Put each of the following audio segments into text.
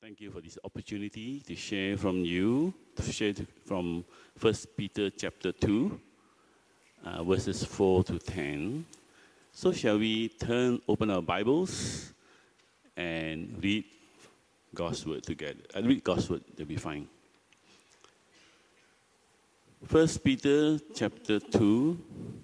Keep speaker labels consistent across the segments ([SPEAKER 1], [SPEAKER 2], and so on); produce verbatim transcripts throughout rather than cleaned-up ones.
[SPEAKER 1] Thank you for this opportunity to share from you, to share from First Peter chapter two, uh, verses four to ten. So shall we turn, open our Bibles and read God's word together. I'll read God's word, they'll be fine. First Peter chapter two,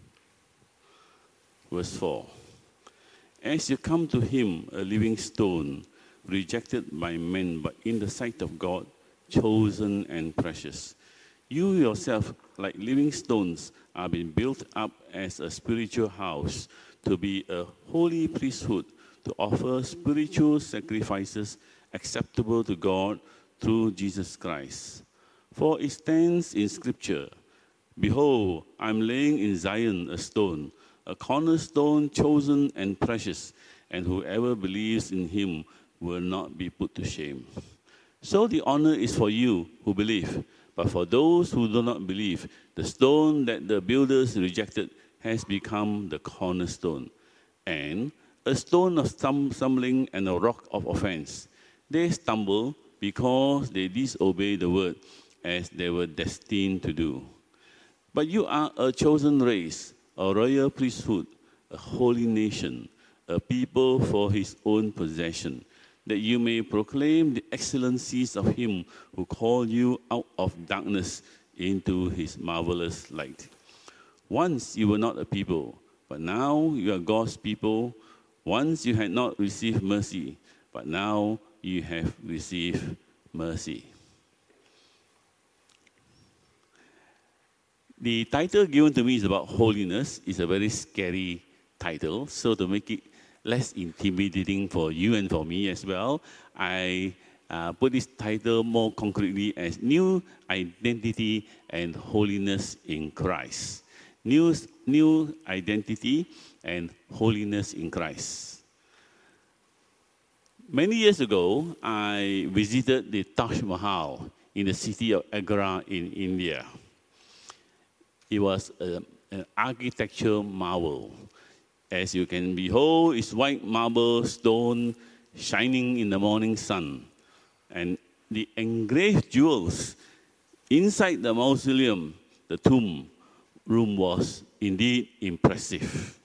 [SPEAKER 1] verse four. As you come to him, a living stone, rejected by men, but in the sight of God, chosen and precious. You yourself, like living stones, are being built up as a spiritual house, to be a holy priesthood, to offer spiritual sacrifices acceptable to God through Jesus Christ. For it stands in Scripture, behold, I'm laying in Zion a stone, a cornerstone chosen and precious, and whoever believes in him will not be put to shame. So the honor is for you who believe, but for those who do not believe, the stone that the builders rejected has become the cornerstone, and a stone of stumbling and a rock of offense. They stumble because they disobey the word, as they were destined to do. But you are a chosen race, a royal priesthood, a holy nation, a people for his own possession, that you may proclaim the excellencies of him who called you out of darkness into his marvelous light. Once you were not a people, but now you are God's people. Once you had not received mercy, but now you have received mercy. The title given to me is about holiness. It's a very scary title, so to make it less intimidating for you and for me as well, I uh, put this title more concretely as New Identity and Holiness in Christ. New, new Identity and Holiness in Christ. Many years ago, I visited the Taj Mahal in the city of Agra in India. It was a, an architectural marvel. As you can behold, it's white marble stone shining in the morning sun. And the engraved jewels inside the mausoleum, the tomb room, was indeed impressive.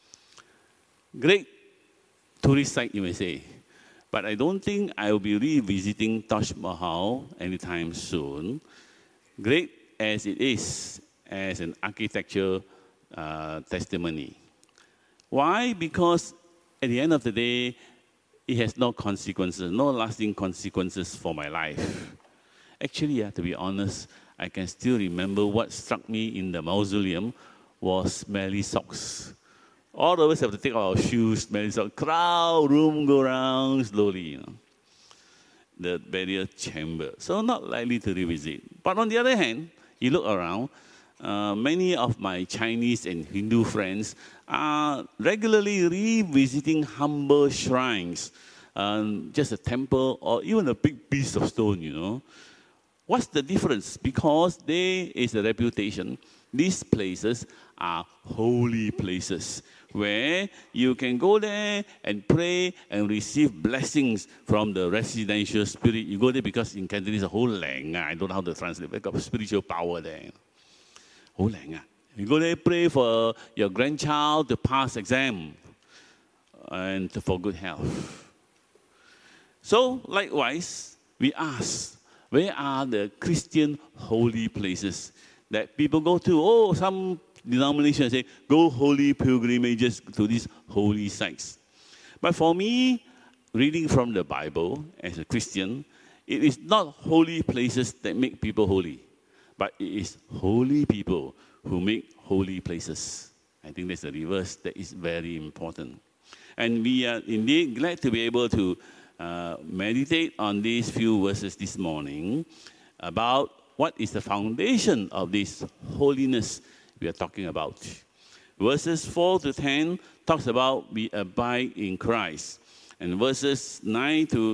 [SPEAKER 1] Great tourist site, you may say. But I don't think I will be revisiting Taj Mahal anytime soon. Great as it is as an architectural uh, testimony. Why? Because at the end of the day, it has no consequences, no lasting consequences for my life. Actually, uh, to be honest, I can still remember what struck me in the mausoleum was smelly socks. All of us have to take our shoes, smelly socks, crowd, room, go around slowly, you know. The burial chamber. So not likely to revisit. But on the other hand, you look around, Uh, many of my Chinese and Hindu friends are regularly revisiting humble shrines, um, just a temple or even a big piece of stone, you know. What's the difference? Because there is a reputation. These places are holy places where you can go there and pray and receive blessings from the residential spirit. You go there because in Cantonese, a whole lang, I don't know how to translate, but got spiritual power there. You go there, pray for your grandchild to pass exam and for good health. So, likewise, we ask, where are the Christian holy places that people go to? Oh, some denominations say, go holy pilgrimages to these holy sites. But for me, reading from the Bible as a Christian, it is not holy places that make people holy, but it is holy people who make holy places. I think that's the reverse that is very important. And we are indeed glad to be able to uh, meditate on these few verses this morning about what is the foundation of this holiness we are talking about. Verses four to ten talks about we abide in Christ. And verses nine to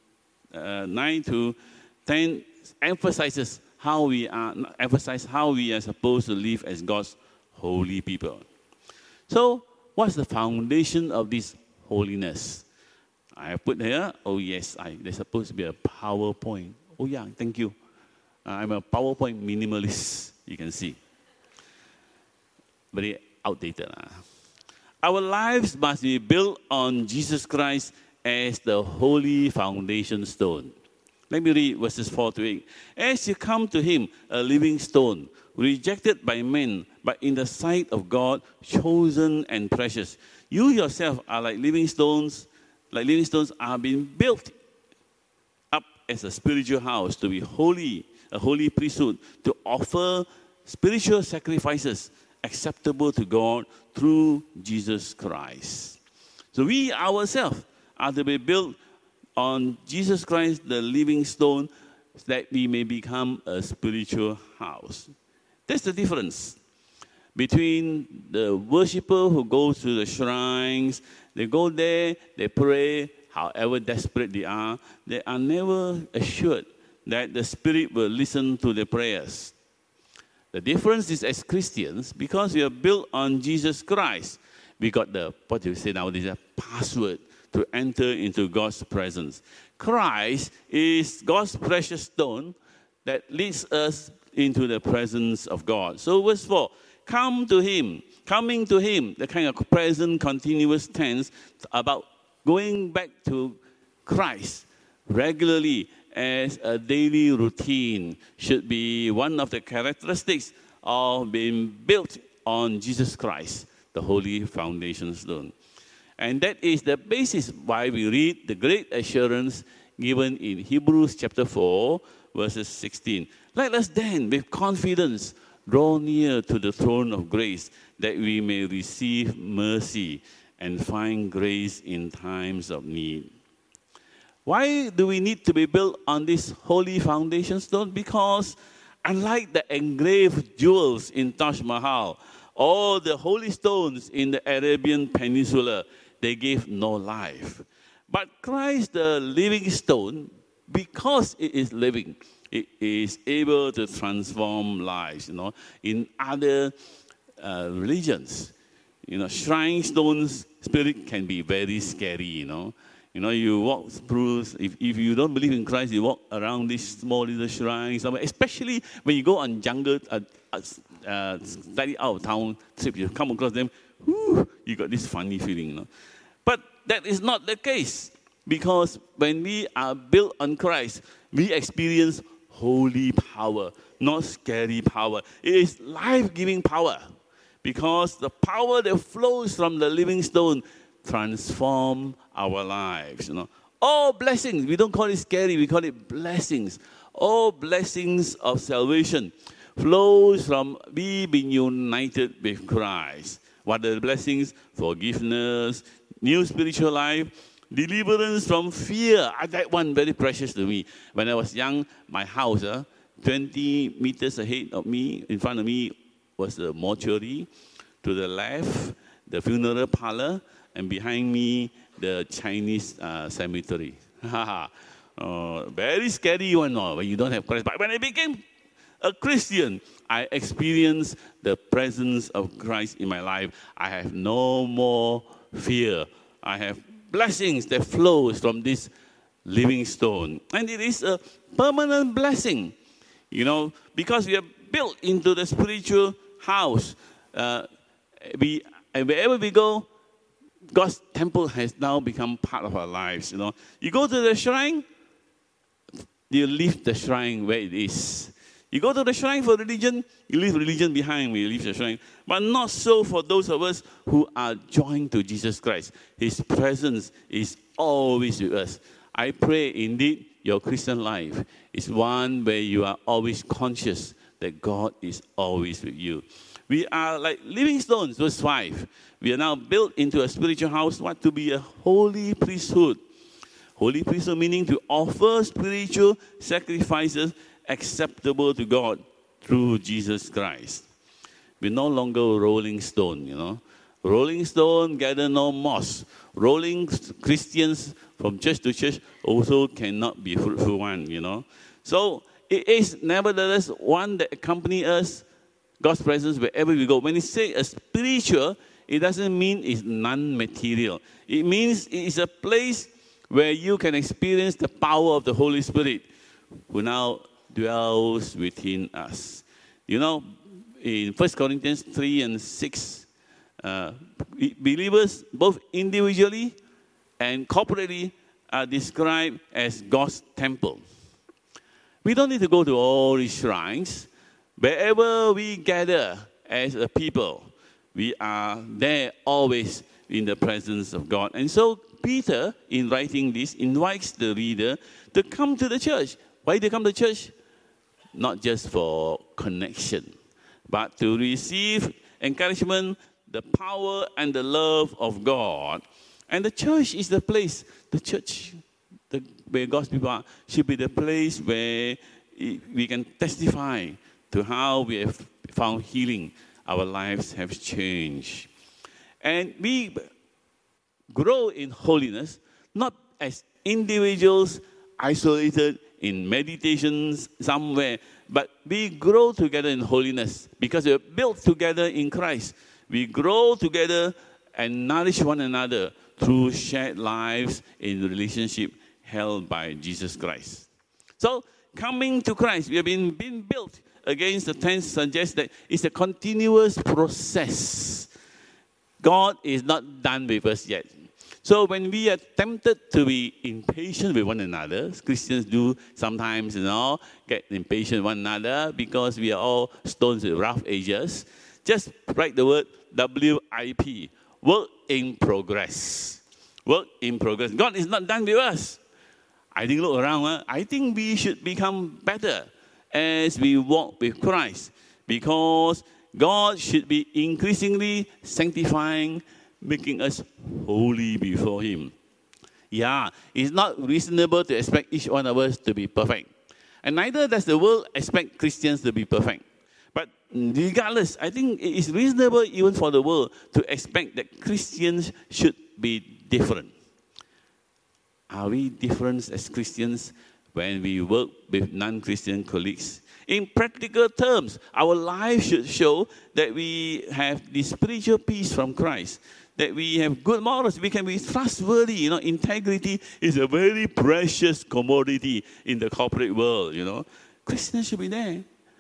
[SPEAKER 1] ten emphasizes how we are, emphasize how we are supposed to live as God's holy people. So, what's the foundation of this holiness? I have put here, oh yes, I, there's supposed to be a PowerPoint. Oh yeah, thank you. Uh, I'm a PowerPoint minimalist, you can see. Very outdated. Uh. Our lives must be built on Jesus Christ as the holy foundation stone. Let me read verses four to eight. As you come to him, a living stone, rejected by men, but in the sight of God, chosen and precious. You yourself are like living stones, like living stones are being built up as a spiritual house to be holy, a holy priesthood, to offer spiritual sacrifices acceptable to God through Jesus Christ. So we ourselves are to be built on Jesus Christ, the living stone, that we may become a spiritual house. That's the difference between the worshiper who goes to the shrines. They go there, they pray, however desperate they are. They are never assured that the Spirit will listen to their prayers. The difference is, as Christians, because we are built on Jesus Christ, we got the, what do you say nowadays, a password to enter into God's presence. Christ is God's precious stone that leads us into the presence of God. So verse four, come to him, coming to him, the kind of present continuous tense about going back to Christ regularly as a daily routine should be one of the characteristics of being built on Jesus Christ, the holy foundation stone. And that is the basis why we read the great assurance given in Hebrews chapter four, verses sixteen. Let us then, with confidence, draw near to the throne of grace, that we may receive mercy and find grace in times of need. Why do we need to be built on this holy foundation stone? Because unlike the engraved jewels in Taj Mahal, or the holy stones in the Arabian Peninsula, they gave no life. But Christ, the living stone, because it is living, it is able to transform lives. You know, in other uh, religions, you know, shrine stones spirit can be very scary. You know, you know, you walk through. If if you don't believe in Christ, you walk around this small little shrine somewhere. Especially when you go on jungle, uh, uh, slightly out of town trip, you come across them. Whew, you got this funny feeling. You know, but that is not the case, because when we are built on Christ, we experience holy power, not scary power. It is life-giving power, because the power that flows from the living stone transforms our lives. You know, all blessings, we don't call it scary, we call it blessings. All blessings of salvation flows from we being united with Christ. What are the blessings? Forgiveness, new spiritual life, deliverance from fear. That one very precious to me. When I was young, my house, uh, twenty meters ahead of me, in front of me was the mortuary. To the left, the funeral parlor. And behind me, the Chinese uh, cemetery. uh, very scary one uh, when you don't have Christ. But when I became a Christian, I experienced the presence of Christ in my life. I have no more fear. I have blessings that flows from this living stone. And it is a permanent blessing, you know, because we are built into the spiritual house. Uh, we, and wherever we go, God's temple has now become part of our lives, you know. You go to the shrine, you leave the shrine where it is. You go to the shrine for religion, you leave religion behind, you leave the shrine. But not so for those of us who are joined to Jesus Christ. His presence is always with us. I pray indeed your Christian life is one where you are always conscious that God is always with you. We are like living stones, verse five. We are now built into a spiritual house, what? To be a holy priesthood. Holy priesthood meaning to offer spiritual sacrifices acceptable to God through Jesus Christ. We're no longer rolling stone, you know. Rolling stone gather no moss. Rolling Christians from church to church also cannot be fruitful one, you know. So it is nevertheless one that accompanies us, God's presence wherever we go. When we say a spiritual, it doesn't mean it's non-material. It means it is a place where you can experience the power of the Holy Spirit who now dwells within us. You know, in First Corinthians three and six, uh, believers, both individually and corporately, are described as God's temple. We don't need to go to all these shrines. Wherever we gather as a people, we are there always in the presence of God. And so Peter, in writing this, invites the reader to come to the church. Why do you come to church? Not just for connection, but to receive encouragement, the power and the love of God. And the church is the place, the church, the, where God's people are, should be the place where we can testify to how we have found healing. Our lives have changed. And we grow in holiness, not as individuals isolated in meditations somewhere, but we grow together in holiness because we're built together in Christ. We grow together and nourish one another through shared lives in relationship held by Jesus Christ. So, coming to Christ, we have been, been built against the tense suggests that it's a continuous process. God is not done with us yet. So when we are tempted to be impatient with one another, Christians do sometimes, you know, get impatient with one another because we are all stones with rough edges. Just write the word W I P, work in progress. Work in progress. God is not done with us. I think, look around, huh? I think we should become better as we walk with Christ, because God should be increasingly sanctifying, making us holy before Him. Yeah, it's not reasonable to expect each one of us to be perfect. And neither does the world expect Christians to be perfect. But regardless, I think it is reasonable even for the world to expect that Christians should be different. Are we different as Christians when we work with non-Christian colleagues? In practical terms, our life should show that we have the spiritual peace from Christ, that we have good morals, we can be trustworthy. You know, integrity is a very precious commodity in the corporate world, you know. Christians should be there.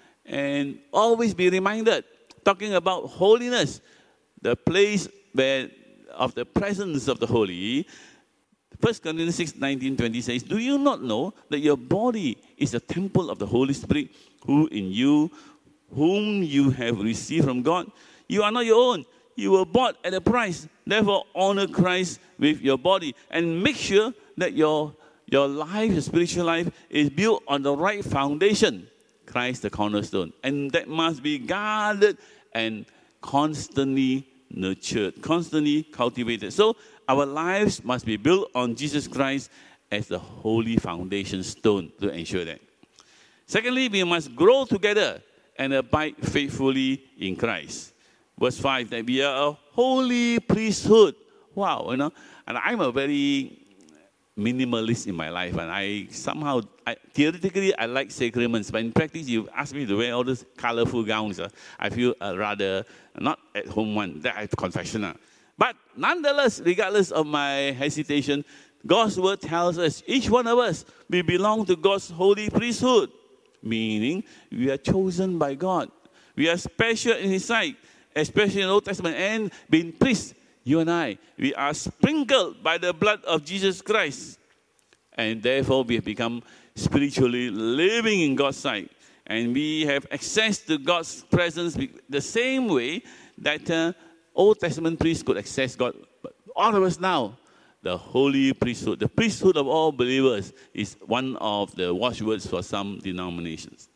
[SPEAKER 1] And always be reminded, talking about holiness, the place where of the presence of the holy. First Corinthians six, nineteen, twenty says, do you not know that your body is a temple of the Holy Spirit, who in you, whom you have received from God? You are not your own. You were bought at a price. Therefore, honor Christ with your body. And make sure that your, your life, your spiritual life, is built on the right foundation. Christ the cornerstone. And that must be guarded and constantly nurtured, constantly cultivated. So, our lives must be built on Jesus Christ as the holy foundation stone to ensure that. Secondly, we must grow together and abide faithfully in Christ. Verse five, that we are a holy priesthood. Wow, you know, and I'm a very minimalist in my life, and I somehow, I, theoretically, I like sacraments, but in practice, you ask me to wear all those colorful gowns. Uh, I feel uh, rather not at home one. That I have confession. Uh. But nonetheless, regardless of my hesitation, God's word tells us, each one of us, we belong to God's holy priesthood. Meaning, we are chosen by God. We are special in His sight, especially in the Old Testament. And being priests, you and I, we are sprinkled by the blood of Jesus Christ. And therefore, we have become spiritually living in God's sight. And we have access to God's presence the same way that uh, Old Testament priests could access God. But all of us now, the holy priesthood, the priesthood of all believers, is one of the watchwords for some denominations.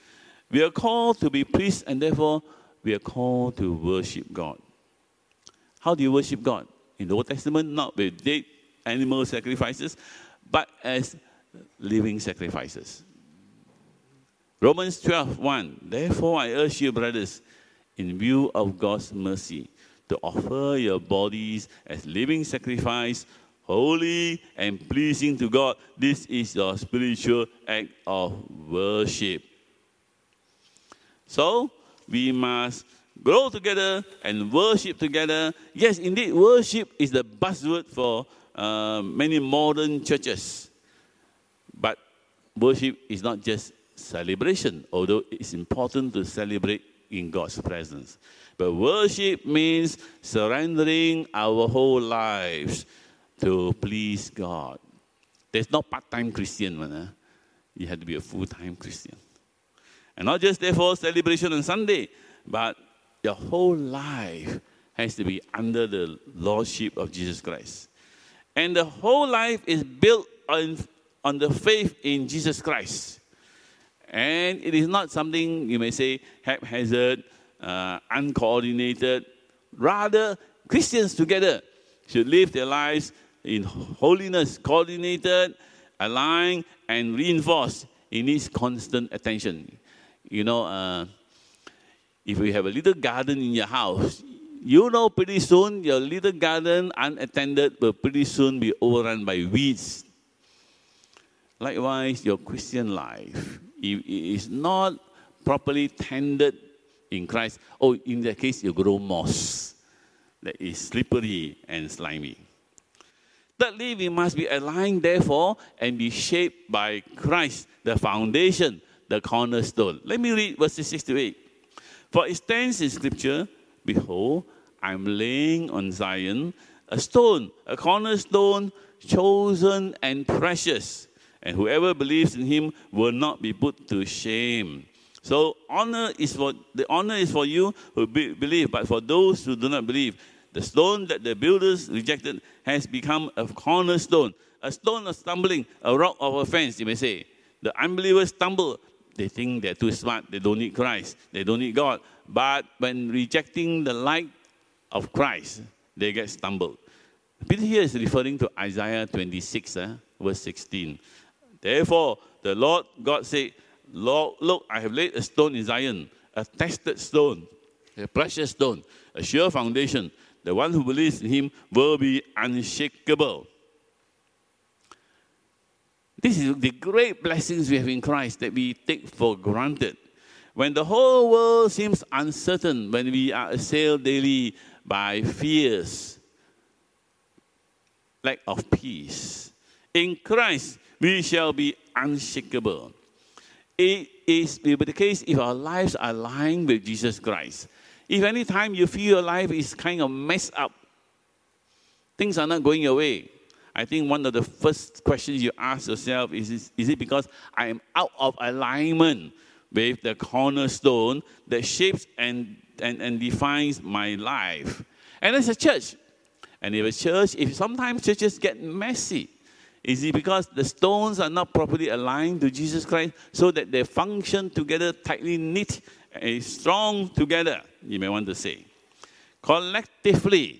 [SPEAKER 1] We are called to be priests, and therefore we are called to worship God. How do you worship God? In the Old Testament, not with dead animal sacrifices, but as living sacrifices. Romans twelve, one. Therefore I urge you, brothers, in view of God's mercy, to offer your bodies as living sacrifice, holy and pleasing to God. This is your spiritual act of worship. So, we must grow together and worship together. Yes, indeed, worship is the buzzword for uh, many modern churches. But worship is not just celebration, although it's important to celebrate in God's presence. But worship means surrendering our whole lives to please God. There's no part-time Christian, man. Eh? You have to be a full-time Christian. And not just therefore celebration on Sunday, but your whole life has to be under the lordship of Jesus Christ. And the whole life is built on, on the faith in Jesus Christ. And it is not something, you may say, haphazard, uh, uncoordinated. Rather, Christians together should live their lives in holiness, coordinated, aligned, and reinforced. It needs constant attention. You know, uh, if you have a little garden in your house, you know pretty soon your little garden, unattended, will pretty soon be overrun by weeds. Likewise, your Christian life, if it is not properly tended in Christ, oh, in that case, you grow moss that is slippery and slimy. Thirdly, we must be aligned, therefore, and be shaped by Christ, the foundation, the cornerstone. Let me read verses six to eight. For it stands in Scripture, behold, I am laying on Zion a stone, a cornerstone, chosen and precious, and whoever believes in him will not be put to shame. So honor is for the honor is for you who be, believe, but for those who do not believe, the stone that the builders rejected has become a cornerstone, a stone of stumbling, a rock of offense, you may say. The unbelievers stumble. They think they're too smart. They don't need Christ. They don't need God. But when rejecting the light of Christ, they get stumbled. Peter here is referring to Isaiah twenty-six, eh, verse sixteen. Therefore, the Lord God said, Lord, look, I have laid a stone in Zion, a tested stone, a precious stone, a sure foundation. The one who believes in him will be unshakable. This is the great blessings we have in Christ that we take for granted. When the whole world seems uncertain, when we are assailed daily by fears, lack of peace, in Christ we shall be unshakable. It is will be the case if our lives are aligned with Jesus Christ. If any time you feel your life is kind of messed up, things are not going your way, I think one of the first questions you ask yourself is, is, is it because I am out of alignment with the cornerstone that shapes and, and, and defines my life? And as a church, and if a church, if sometimes churches get messy, is it because the stones are not properly aligned to Jesus Christ so that they function together, tightly knit, and strong together, you may want to say. Collectively,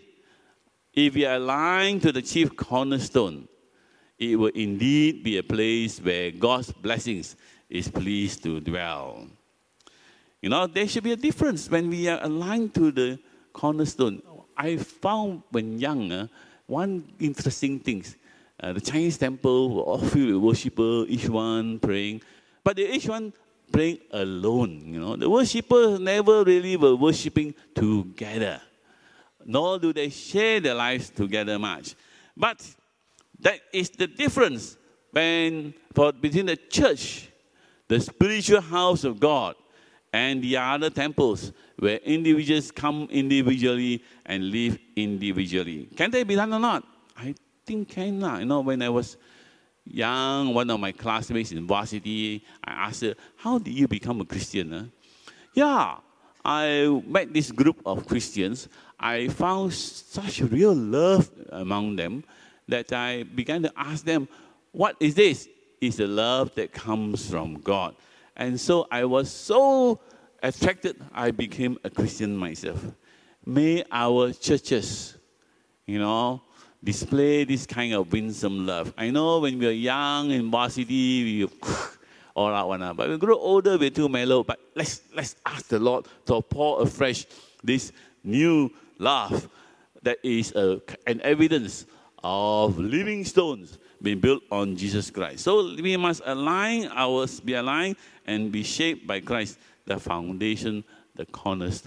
[SPEAKER 1] if we are aligned to the chief cornerstone, it will indeed be a place where God's blessings is pleased to dwell. You know, there should be a difference when we are aligned to the cornerstone. I found when young, uh, one interesting thing. Uh, the Chinese temple were all filled with worshippers, each one praying. But they each one praying alone, you know. The worshippers never really were worshipping together. Nor do they share their lives together much. But that is the difference when, for, between the church, the spiritual house of God, and the other temples where individuals come individually and live individually. Can they be done or not? I think can not. You know, when I was young, one of my classmates in varsity, I asked her, how did you become a Christian? Huh? Yeah, I met this group of Christians. I found such real love among them that I began to ask them, what is this? It's the love that comes from God. And so I was so attracted, I became a Christian myself. May our churches, you know, display this kind of winsome love. I know when we are young in varsity, we all out one, but when we grow older, we're too mellow. But let's let's ask the Lord to pour afresh this new love that is a, an evidence of living stones being built on Jesus Christ. So we must align ours, be aligned and be shaped by Christ, the foundation, the cornerstone.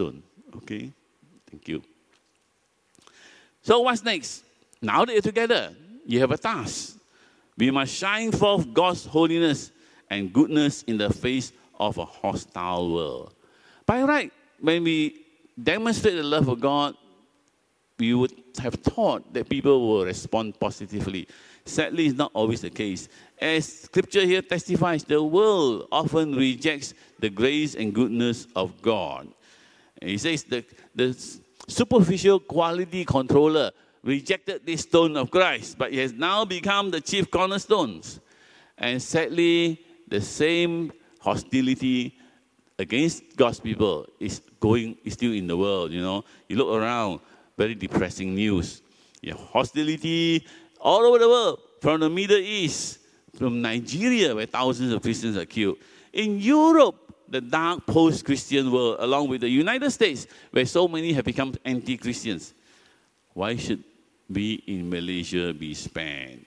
[SPEAKER 1] Okay, thank you. So what's next? Now that you're together, you have a task. We must shine forth God's holiness and goodness in the face of a hostile world. By right, when we demonstrate the love of God, we would have thought that people will respond positively. Sadly, it's not always the case. As Scripture here testifies, the world often rejects the grace and goodness of God. And he says the, the superficial quality controller rejected this stone of Christ, but it has now become the chief cornerstones. And sadly, the same hostility against God's people is going is still in the world. You know, you look around, very depressing news. You know, hostility all over the world, from the Middle East, from Nigeria, where thousands of Christians are killed. In Europe, the dark post-Christian world, along with the United States, where so many have become anti-Christians. Why should we in Malaysia be spared?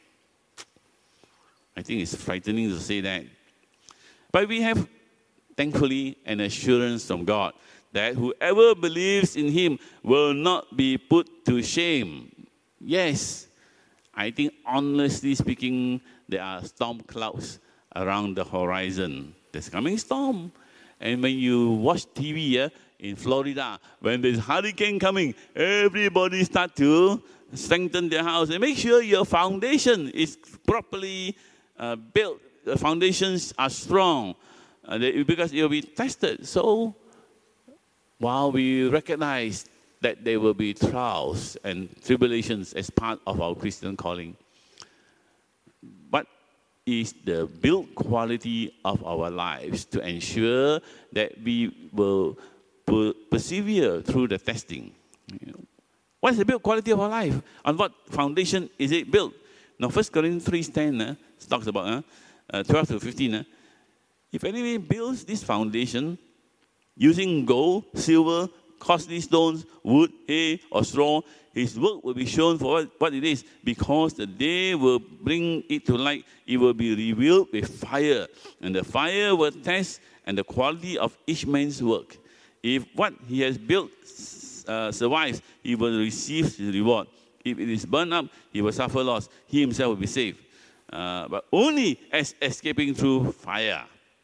[SPEAKER 1] I think it's frightening to say that. But we have, thankfully, an assurance from God that whoever believes in him will not be put to shame. Yes, I think honestly speaking, there are storm clouds around the horizon. There's coming storm. And when you watch T V yeah, in Florida, when there's hurricane coming, everybody start to strengthen their house and make sure your foundation is properly uh, built. The foundations are strong uh, they, because it will be tested. So while we recognize that there will be trials and tribulations as part of our Christian calling, what is the built quality of our lives to ensure that we will persevere through the testing? You know, what is the built quality of our life? On what foundation is it built? Now, First Corinthians three ten uh, talks about uh, uh, twelve to fifteen. Uh, if anyone builds this foundation using gold, silver, costly stones, wood, hay, or straw, his work will be shown for what, what it is, because the day will bring it to light. It will be revealed with fire, and the fire will test and the quality of each man's work. If what he has built uh, survives, he will receive his reward. If it is burned up, he will suffer loss. He himself will be saved, uh, but only as escaping through fire.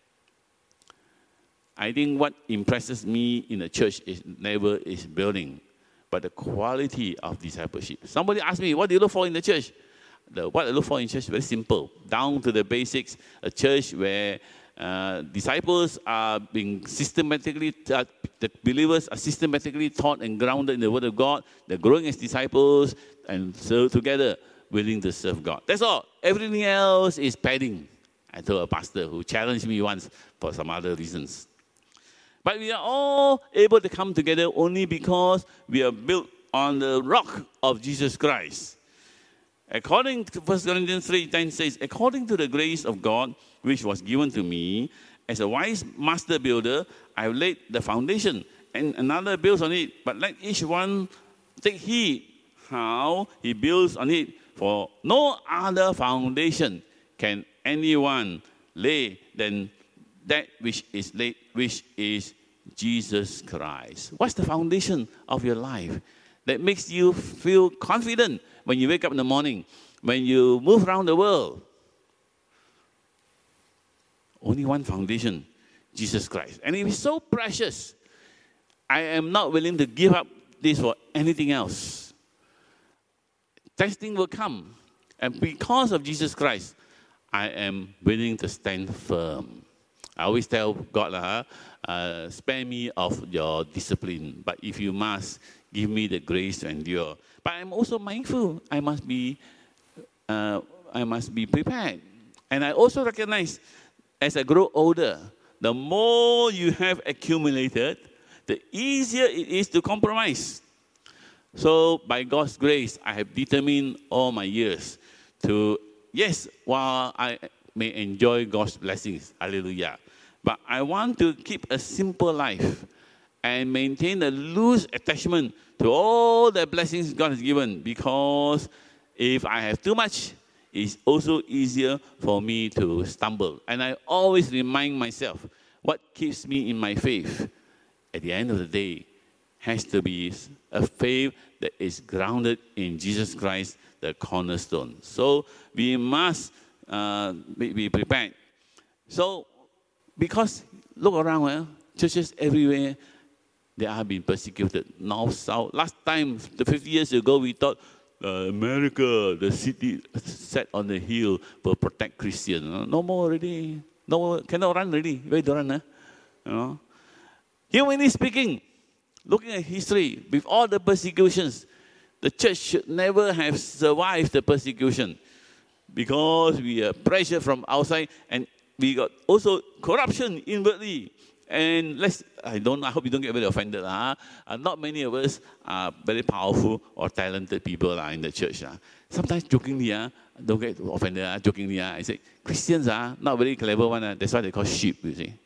[SPEAKER 1] I think what impresses me in the church is never is building, but the quality of discipleship. Somebody asked me, what do you look for in the church? The, what I look for in church is very simple, down to the basics. A church where uh, disciples are being systematically, uh, the believers are systematically taught and grounded in the Word of God. They're growing as disciples and serve together, willing to serve God. That's all. Everything else is padding. I told a pastor who challenged me once for some other reasons. But we are all able to come together only because we are built on the rock of Jesus Christ. According to First Corinthians three ten says, according to the grace of God which was given to me, as a wise master builder, I have laid the foundation, and another builds on it. But let each one take heed how he builds on it. For no other foundation can anyone lay than that which is laid, which is Jesus Christ. What's the foundation of your life that makes you feel confident when you wake up in the morning, when you move around the world? Only one foundation, Jesus Christ. And it is so precious. I am not willing to give up this for anything else. Testing will come. And because of Jesus Christ, I am willing to stand firm. I always tell God, uh, uh, spare me of your discipline, but if you must, give me the grace to endure. But I'm also mindful. I must be, uh, I must be prepared. And I also recognize, as I grow older, the more you have accumulated, the easier it is to compromise. So by God's grace, I have determined all my years to, yes, while I may enjoy God's blessings, hallelujah, but I want to keep a simple life and maintain a loose attachment to all the blessings God has given, because if I have too much, it's also easier for me to stumble. And I always remind myself what keeps me in my faith. At the end of the day, has to be a faith that is grounded in Jesus Christ, the cornerstone. So we must uh, be, be prepared. So, because look around, well, churches everywhere, they are being persecuted. North, south. Last time, fifty years ago, we thought uh, America, the city set on the hill, will protect Christians. No more already. No more, cannot run already. Where to run? Huh? You know? Humanly speaking, looking at history, with all the persecutions, the church should never have survived the persecution because we are pressure from outside and we got also corruption inwardly. And let's, I don't, I hope you don't get very offended. Huh? Uh, not many of us are very powerful or talented people uh, in the church. Uh. Sometimes jokingly, uh, don't get offended, uh, jokingly, uh, I say, Christians are uh, not very clever one. Uh, that's why they call sheep, you see.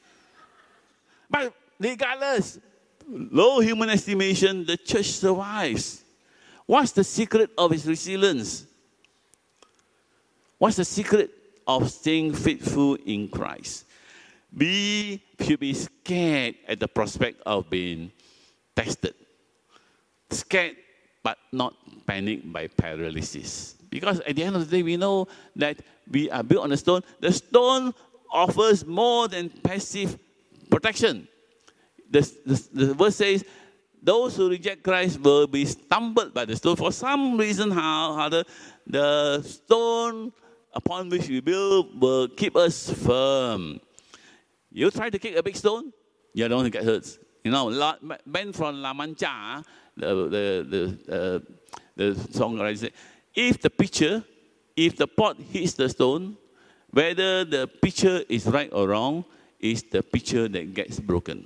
[SPEAKER 1] But regardless, low human estimation, the church survives. What's the secret of its resilience? What's the secret of staying faithful in Christ? We should be scared at the prospect of being tested. Scared, but not panicked by paralysis. Because at the end of the day, we know that we are built on a stone. The stone offers more than passive protection. The, the, the verse says, those who reject Christ will be stumbled by the stone. For some reason, how, how the, the stone upon which we build will keep us firm. You try to kick a big stone, you don't get hurt. You know, Ben from La Mancha, the, the, the, uh, the songwriter said, if the pitcher, if the pot hits the stone, whether the pitcher is right or wrong, is the pitcher that gets broken.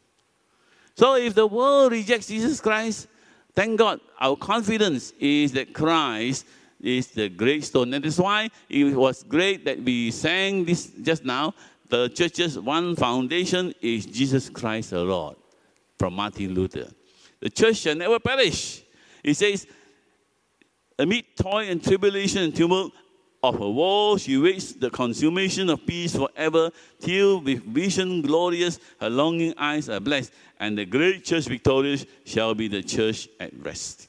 [SPEAKER 1] So if the world rejects Jesus Christ, thank God, our confidence is that Christ is the great stone. And that's why it was great that we sang this just now. The church's one foundation is Jesus Christ the Lord, from Martin Luther. The church shall never perish. It says, amid toil and tribulation and tumult of her woe, she waits the consummation of peace forever, till with vision glorious her longing eyes are blessed, and the great church victorious shall be the church at rest.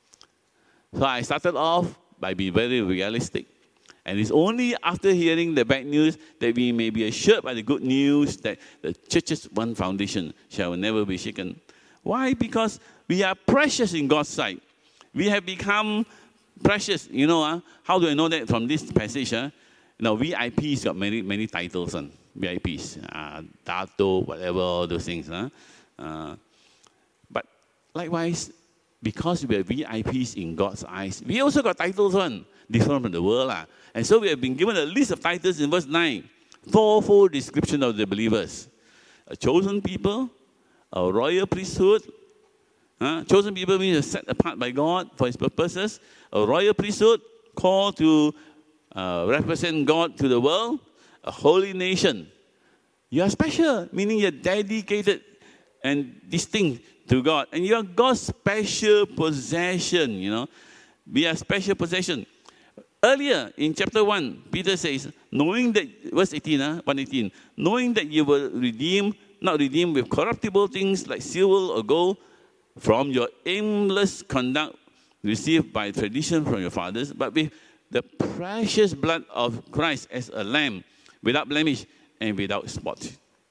[SPEAKER 1] So I started off by being very realistic. And it's only after hearing the bad news that we may be assured by the good news that the church's one foundation shall never be shaken. Why? Because we are precious in God's sight. We have become precious. You know, uh, how do I know that from this passage? Uh? You know, V I Ps got many, many titles. Uh, V I Ps, uh, Dato, whatever, all those things. Uh? Uh, but likewise, because we are V I Ps in God's eyes, we also got titles, one, different from the world. Uh. And so we have been given a list of titles in verse nine. Fourfold description of the believers. A chosen people, a royal priesthood. Uh, chosen people means set apart by God for his purposes. A royal priesthood called to uh, represent God to the world. A holy nation. You are special, meaning you're dedicated and distinct to God. And you are God's special possession, you know. We are special possession. Earlier in chapter one, Peter says, knowing that, verse eighteen, uh, one eighteen, knowing that you were redeemed, not redeemed with corruptible things like silver or gold, from your aimless conduct received by tradition from your fathers, but with the precious blood of Christ as a lamb, without blemish and without spot.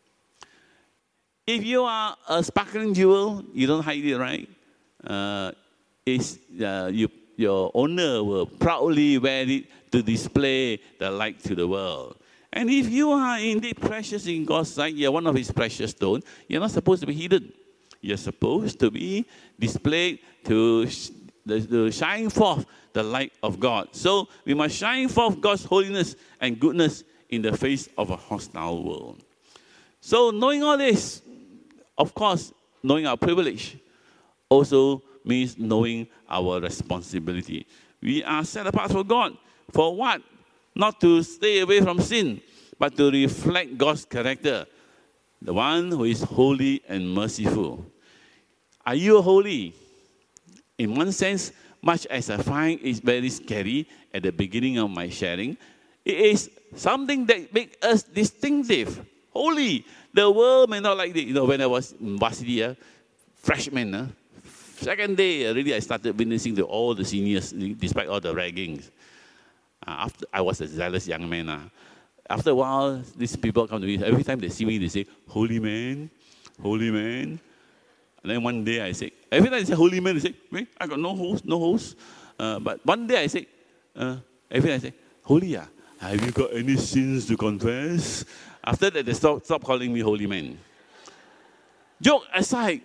[SPEAKER 1] If you are a sparkling jewel, you don't hide it, right? Uh, it's, uh, you Your owner will proudly wear it to display the light to the world. And if you are indeed precious in God's sight, you're one of his precious stones, you're not supposed to be hidden. You're supposed to be displayed to, to shine forth the light of God. So we must shine forth God's holiness and goodness in the face of a hostile world. So knowing all this, of course, knowing our privilege, also means knowing our responsibility. We are set apart for God. For what? Not to stay away from sin, but to reflect God's character, the one who is holy and merciful. Are you holy? In one sense, much as I find it very scary at the beginning of my sharing, it is something that makes us distinctive, holy. The world may not like it. You know, when I was in varsity, uh, freshman. Huh? Second day, already I started witnessing to all the seniors, despite all the raggings. Uh, after I was a zealous young man. Uh. After a while, these people come to me. Every time they see me, they say, "Holy man, holy man." And then one day I say, every time they say "holy man," they say, "Wait, I got no host, no host." Uh, but one day I say, uh, every time I say, "Holy, ah, have you got any sins to confess?" After that, they stop, stop calling me holy man. Joke aside,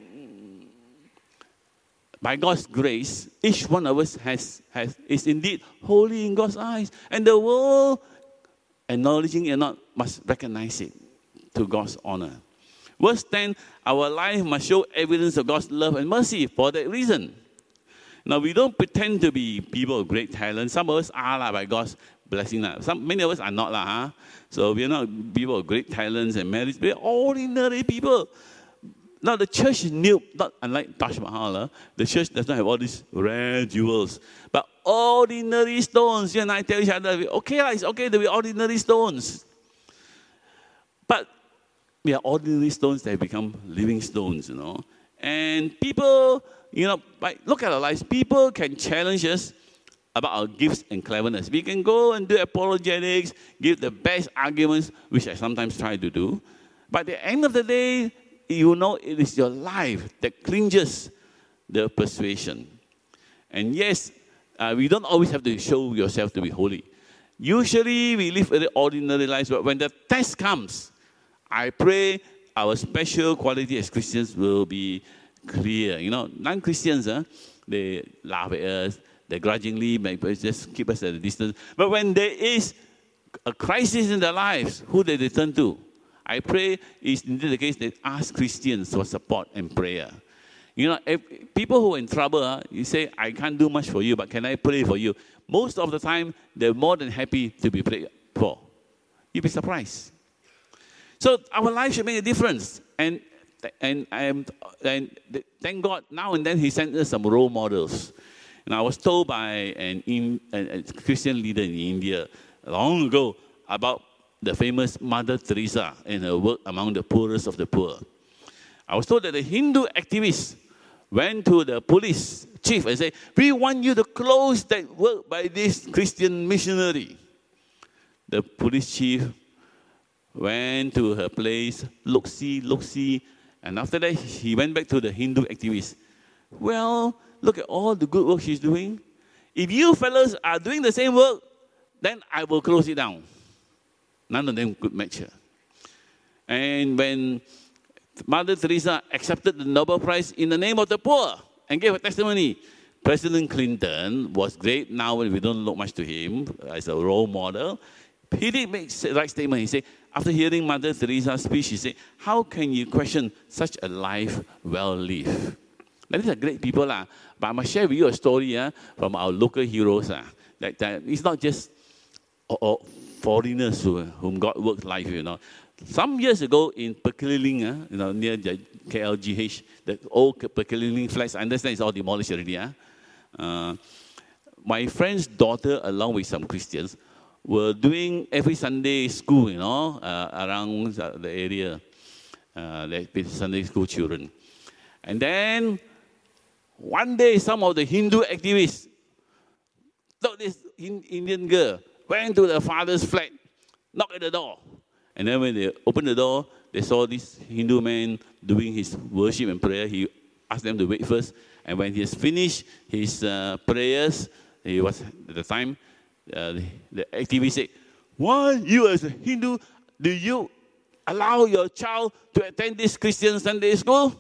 [SPEAKER 1] by God's grace, each one of us has, has is indeed holy in God's eyes. And the world, acknowledging it or not, must recognize it to God's honor. Verse ten, our life must show evidence of God's love and mercy for that reason. Now, we don't pretend to be people of great talent. Some of us are like, by God's blessing. Some, many of us are not. Huh? So we are not people of great talents and merits. We are ordinary people. Now, the church is new, not unlike Taj Mahal. Huh? The church does not have all these rare jewels. But ordinary stones. You and I tell each other, okay, it's okay to be ordinary stones. But we are ordinary stones that have become living stones, you know. And people, you know, like, look at our lives. People can challenge us about our gifts and cleverness. We can go and do apologetics, give the best arguments, which I sometimes try to do. But at the end of the day, you know it is your life that clinches the persuasion. And yes, uh, we don't always have to show yourself to be holy. Usually, we live very ordinary lives, but when the test comes, I pray our special quality as Christians will be clear. You know, non-Christians, huh, they laugh at us, they grudgingly maybe just keep us at a distance. But when there is a crisis in their lives, who do they turn to? I pray it's indeed the case that ask Christians for support and prayer. You know, if people who are in trouble, huh, you say, I can't do much for you, but can I pray for you? Most of the time, they're more than happy to be prayed for. You'd be surprised. So our life should make a difference. And, and, and, and thank God, now and then He sent us some role models. And I was told by an in, a, a Christian leader in India long ago about the famous Mother Teresa and her work among the poorest of the poor. I was told that the Hindu activists went to the police chief and said, we want you to close that work by this Christian missionary. The police chief went to her place, look-see, look-see, and after that, he went back to the Hindu activists. Well, look at all the good work she's doing. If you fellows are doing the same work, then I will close it down. None of them could match her. And when Mother Teresa accepted the Nobel Prize in the name of the poor and gave a testimony, President Clinton was great. Now we don't look much to him as a role model. He did make the right statement. He said, after hearing Mother Teresa's speech, he said, how can you question such a life well lived? Now, these are great people. Lah. But I must share with you a story uh, from our local heroes. Uh, that, that it's not just or, or foreigners who, whom God worked life, you know. Some years ago in Pekeling, uh, you know, near the K L G H, the old Pekeling flats, I understand it's all demolished already. Uh. Uh, my friend's daughter, along with some Christians, were doing every Sunday school, you know, uh, around the area, uh, the Sunday school children. And then one day, some of the Hindu activists thought this Indian girl went to the father's flat, knocked at the door. And then when they opened the door, they saw this Hindu man doing his worship and prayer. He asked them to wait first. And when he has finished his uh, prayers, he was at the time, uh, the, the activist said, why you as a Hindu, do you allow your child to attend this Christian Sunday school?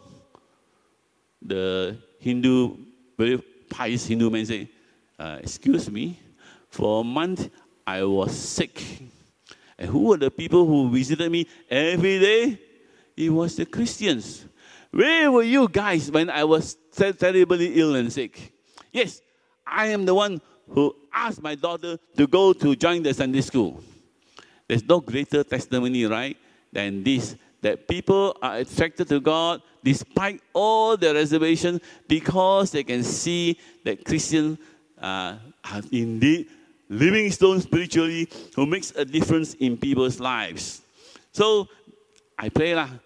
[SPEAKER 1] The Hindu, very pious Hindu man said, uh, excuse me, for a month I was sick. And who were the people who visited me every day? It was the Christians. Where were you guys when I was terribly ill and sick? Yes, I am the one who asked my daughter to go to join the Sunday school. There's no greater testimony, right, than this, that people are attracted to God despite all their reservations because they can see that Christians uh, are indeed living stones spiritually who makes a difference in people's lives. So I pray lah,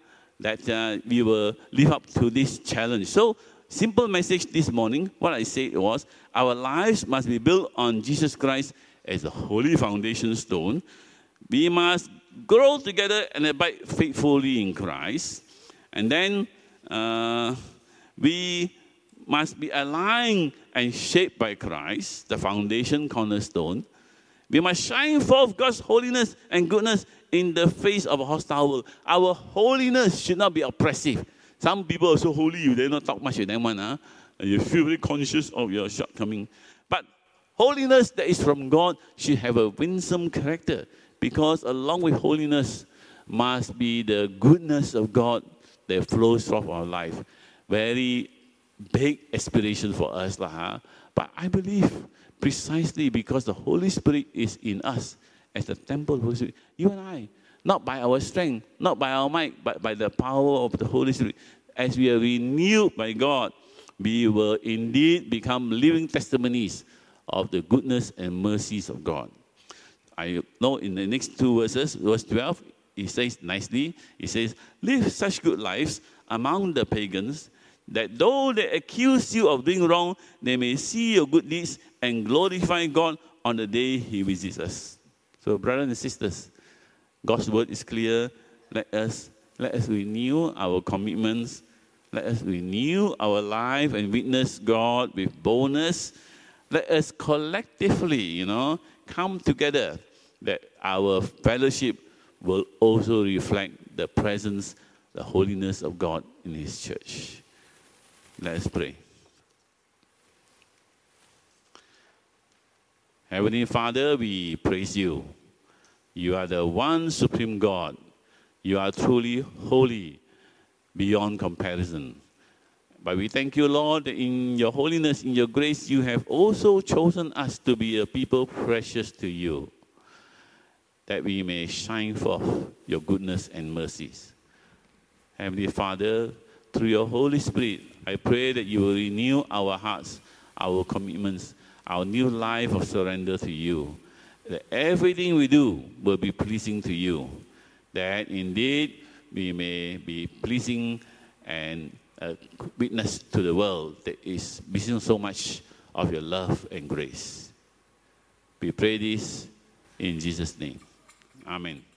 [SPEAKER 1] that uh, we will live up to this challenge. So, simple message this morning, what I said was, our lives must be built on Jesus Christ as a holy foundation stone. We must grow together and abide faithfully in Christ. And then uh, we must be aligned and shaped by Christ, the foundation cornerstone. We must shine forth God's holiness and goodness in the face of a hostile world. Our holiness should not be oppressive. Some people are so holy, they don't talk much with them, huh? You feel very conscious of your shortcoming. But holiness that is from God should have a winsome character, because along with holiness must be the goodness of God that flows from our life. Very big aspiration for us, huh? But I believe precisely because the Holy Spirit is in us as the temple of the Holy Spirit, you and I, not by our strength, not by our might, but by the power of the Holy Spirit, as we are renewed by God, we will indeed become living testimonies of the goodness and mercies of God. I know in the next two verses, verse twelve, it says nicely, it says, live such good lives among the pagans, that though they accuse you of doing wrong, they may see your good deeds and glorify God on the day He visits us. So, brothers and sisters, God's word is clear. Let us, let us renew our commitments. Let us renew our life and witness God with boldness. Let us collectively, you know, come together that our fellowship will also reflect the presence, the holiness of God in His church. Let us pray. Heavenly Father, we praise you. You are the one supreme God. You are truly holy beyond comparison. But we thank you, Lord, that in your holiness, in your grace, you have also chosen us to be a people precious to you, that we may shine forth your goodness and mercies. Heavenly Father, through your Holy Spirit, I pray that you will renew our hearts, our commitments, our new life of surrender to you, that everything we do will be pleasing to you, that indeed we may be pleasing and a witness to the world that is missing so much of your love and grace. We pray this in Jesus' name. Amen.